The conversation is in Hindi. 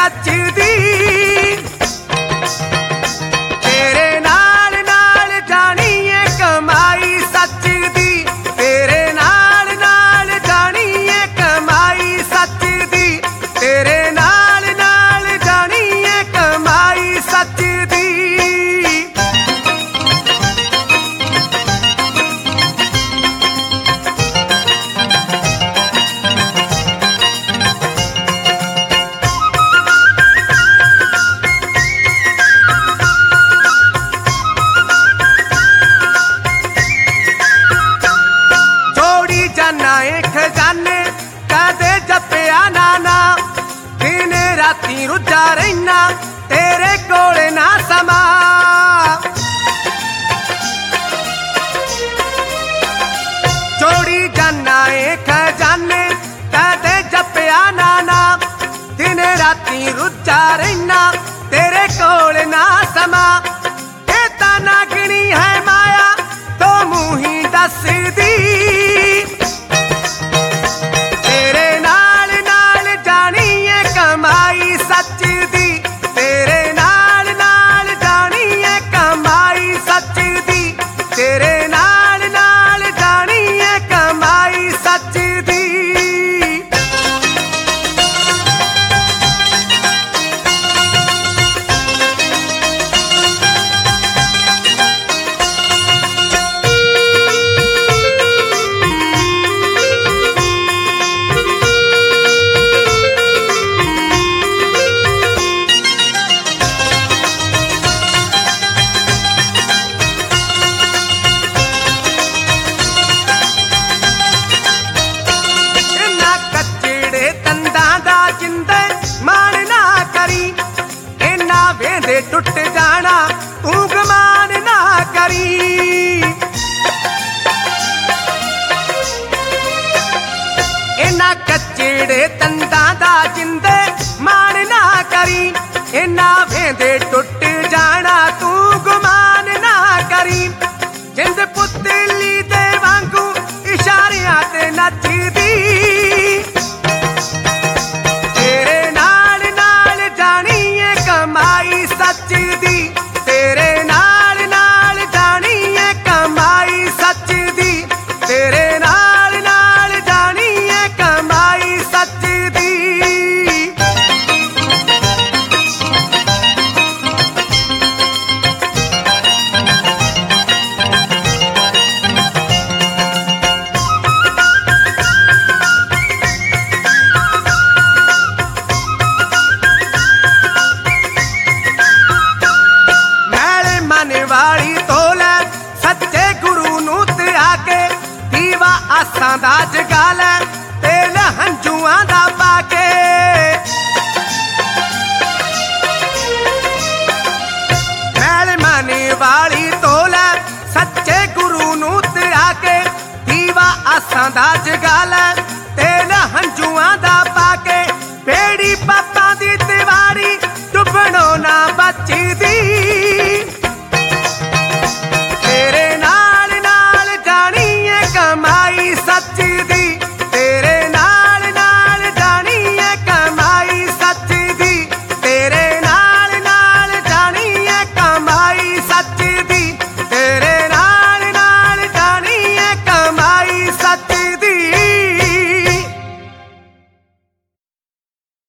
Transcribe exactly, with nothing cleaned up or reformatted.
सच दी तेरे नाल नाल जानी है कमाई सच दी तेरे नाल नाल जानी है कमाई सच दी तेरे नाल नाल जानी है कमाई सच दी। खजाने कदे जपया नाना दिन राती रुझा रहना तेरे कोले ना समा जोड़ी जाना है खजाने कदे जपया नाना दिन राती रुझा रहना तेरे कोले ना समा ए ताना गिनी है माया तो मुँह ही दस दी सच दी तेरे नाल नाल जानी है कमाई सच दी तेरे नाल नाल जानी है कमाई सच दी। वेंदे टुट जाना तू गमान ना करी इना कच्चड़े तंदा दा जिंदे मान ना करी इना वेंदे टुट जाना तू गुमान ना करी जिंद पुतली दे वांगू इशारियां ते नचदी तेरे नाल नाल जानी है कमाई सच दी तेरे नाल नाल जानी है कमाई सच दी तेरे नाल नाल जानी है कमाई सच दी। वाली तोले सच्चे गुरु नू त्याग के दीवा आसां दा जगा लै तेल हंजुआं दा पाके मैल माने वाली तोले सच्चे गुरु नू त्याग के दीवा आसां दा जगा लै